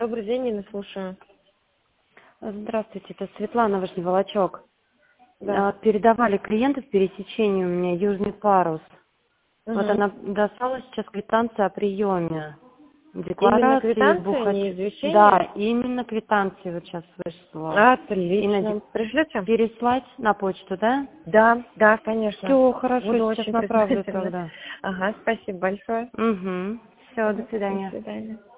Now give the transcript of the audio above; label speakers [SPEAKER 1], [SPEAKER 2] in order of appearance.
[SPEAKER 1] Добрый день, Инна, слушаю.
[SPEAKER 2] Здравствуйте, это Светлана Вышневолочок.
[SPEAKER 1] Да.
[SPEAKER 2] Передавали клиенту в пересечении у меня Южный парус. Вот
[SPEAKER 1] Мгм.
[SPEAKER 2] она достала сейчас квитанцию о приеме.
[SPEAKER 1] Именно
[SPEAKER 2] Декларации,
[SPEAKER 1] квитанция, не
[SPEAKER 2] Да,
[SPEAKER 1] извещение?
[SPEAKER 2] именно квитанции вот сейчас вышла. И
[SPEAKER 1] Отлично. Пришлете?
[SPEAKER 2] переслать на почту, да?
[SPEAKER 1] Да, да, конечно.
[SPEAKER 2] Все, хорошо,
[SPEAKER 1] Буду
[SPEAKER 2] сейчас
[SPEAKER 1] очень
[SPEAKER 2] направлю
[SPEAKER 1] признательна.
[SPEAKER 2] тогда.
[SPEAKER 1] Ага, спасибо большое.
[SPEAKER 2] Угу. Все, до
[SPEAKER 1] До
[SPEAKER 2] свидания.
[SPEAKER 1] свидания.